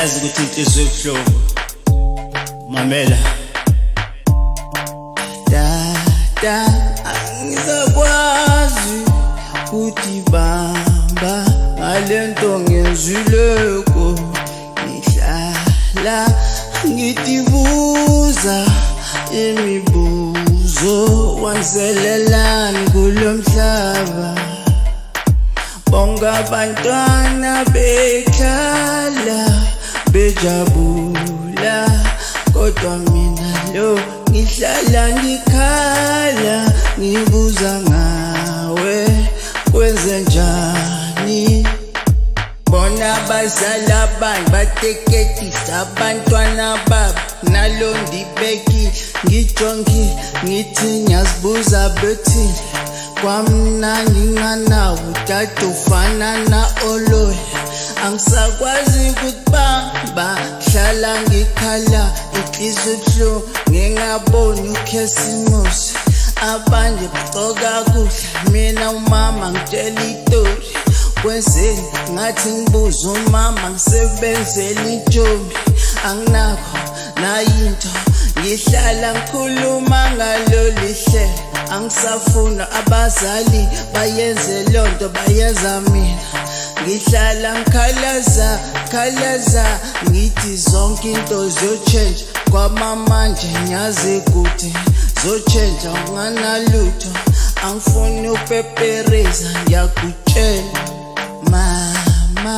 ngiyazi ukuthi inhliziyo ebuhlungu mamela da angizakwazi ukuthi bamba ngalento ngenzileko ngihlala ngitibuza imibuzo wanzelelani kulomhlaba bonke abantwana bekhala bejabula kodwa mina lo ngihlala ngikhala ngibuza ngawe kwenze njani bona abazali abanye bateketisa abantwana babo nalo ndibeki ngijongi ngithi ngiyazibuza bethini kwamnandi nganawo utata ufana na-oloya angisakwazi ukubamba hlala ngikhala inhliziyo ebuhlungu ngingaboni ukhesimusi abanye bagcoka kuhle mina umama ngitshela itori kwenzeni ngathi ngibuza umama ngisebenzela intombi anginakho nayinto ngihlala ngikhuluma ngalolu hlelo angisafuna abazali bayenze lonto bayenza mina ngihlala ngikhalaza ngithi zonke into ziyochange kwamamanje ngiyazi ukuthi zochange unganalutho angifuni upepereza ngiyakutshela mama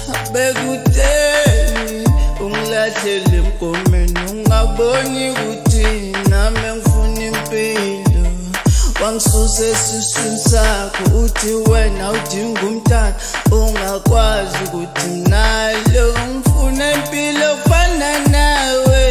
bekutheni ungilahlele emgomeni ungaboni ukuthi nami ngifuna impilo wangisusa esiswini sakho uthi wena udinga umntana ungakwazi ukuthi nalo ngifuna impilo fana nawe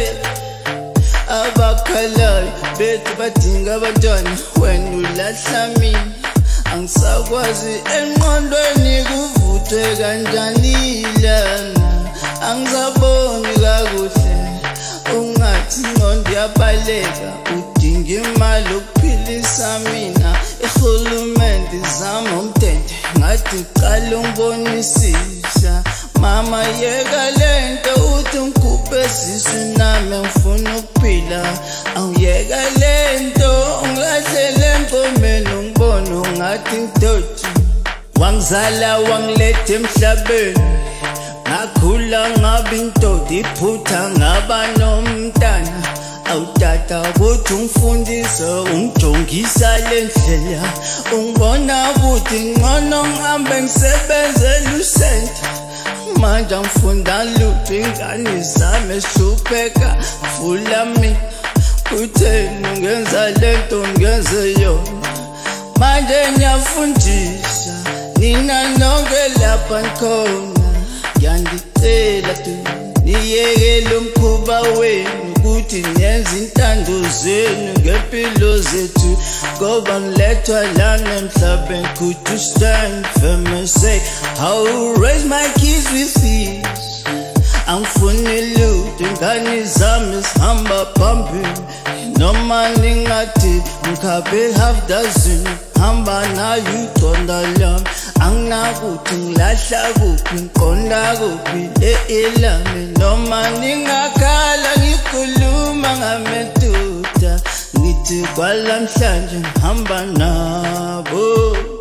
abakhalayo bethu badinga abantwana wena ulahla mina angisakwazi engqondweni kuvuthwe kanjani ilanga angisaboni kakuhle ungathi ingqondo iyabaleka udinga imali ukuphilisa mina ihulumende zama umtende ngathi qala ungibonisisa mama yeka lento uthi ngikhuphe sisu nami ngifuna ukuphila awuyeka lento ungilahlele emgomeni ungibona ungathi ngidoti wangizala wangiletha emhlabeni ngakhula ngaba indoda iphutha ngaba nomntana awutata ukuthi ungifundise ungijongisa le ndlela ungibona ukuthi ngcono ngihambe ngisebenzela usenta manje ngifunda lutho ingane zami esihlupheka vula mina kutheni ungenza lento ngenze yona manje ngiyafundisa nina nonke lapha ngikhona ngiyandicela tu niyeke lo mkhuba wenu ukuthi niyenze intando zenu ngempilo zethu ngoba ngilethwa lana emhlabeni could you stand firm and say how raise my kids with ease angifuni lutho ingane zami zihamba phambili noma ningathi ngikhabe half dozen hamba nayo iqonda lami anginakuthi ngilahla kuphi ngiqonda kuphi elami noma ningakhala ngikhuluma ngameduda ngithi kwalamhlanje ngihamba nabo